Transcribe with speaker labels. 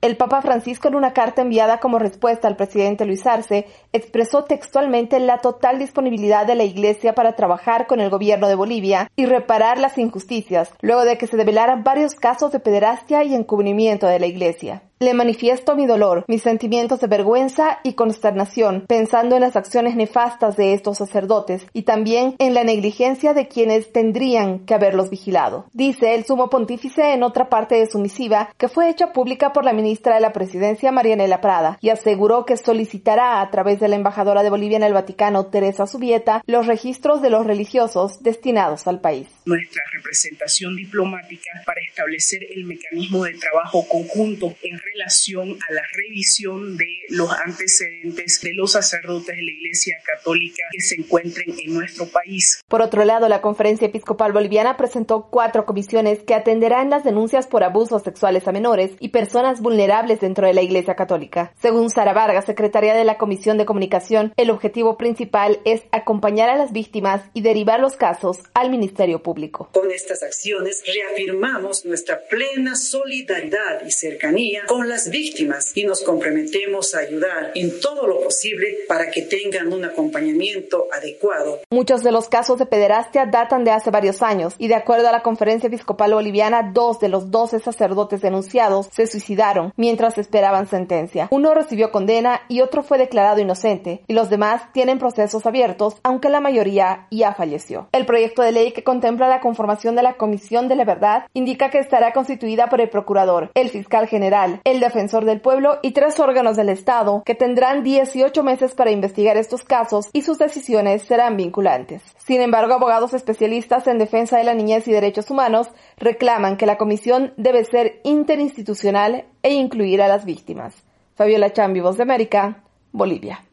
Speaker 1: El Papa Francisco, en una carta enviada como respuesta al presidente Luis Arce, expresó textualmente la total disponibilidad de la Iglesia para trabajar con el gobierno de Bolivia y reparar las injusticias, luego de que se develaran varios casos de pederastia y encubrimiento de la Iglesia. Le manifiesto mi dolor, mis sentimientos de vergüenza y consternación, pensando en las acciones nefastas de estos sacerdotes y también en la negligencia de quienes tendrían que haberlos vigilado, dice el sumo pontífice en otra parte de su misiva, que fue hecha pública por la ministra de la Presidencia, Marianela Prada, y aseguró que solicitará a través de la embajadora de Bolivia en el Vaticano, Teresa Subieta, los registros de los religiosos destinados al país.
Speaker 2: Nuestra representación diplomática para establecer el mecanismo de trabajo conjunto en relación a la revisión de los antecedentes de los sacerdotes de la Iglesia Católica que se encuentren en nuestro país.
Speaker 1: Por otro lado, la Conferencia Episcopal Boliviana presentó 4 comisiones que atenderán las denuncias por abusos sexuales a menores y personas vulnerables dentro de la Iglesia Católica. Según Sara Vargas, secretaria de la Comisión de Comunicación, el objetivo principal es acompañar a las víctimas y derivar los casos al Ministerio Público.
Speaker 3: Con estas acciones reafirmamos nuestra plena solidaridad y cercanía con las víctimas y nos comprometemos a ayudar en todo lo posible para que tengan un acompañamiento adecuado.
Speaker 1: Muchos de los casos de pederastia datan de hace varios años y de acuerdo a la Conferencia Episcopal Boliviana, 2 de los 12 sacerdotes denunciados se suicidaron mientras esperaban sentencia. Uno recibió condena y otro fue declarado inocente y los demás tienen procesos abiertos, aunque la mayoría ya falleció. El proyecto de ley que contempla la conformación de la Comisión de la Verdad indica que estará constituida por el procurador, el fiscal general, el defensor del pueblo y 3 órganos del Estado que tendrán 18 meses para investigar estos casos y sus decisiones serán vinculantes. Sin embargo, abogados especialistas en defensa de la niñez y derechos humanos reclaman que la comisión debe ser interinstitucional e incluir a las víctimas. Fabiola Chambi, Voz de América, Bolivia.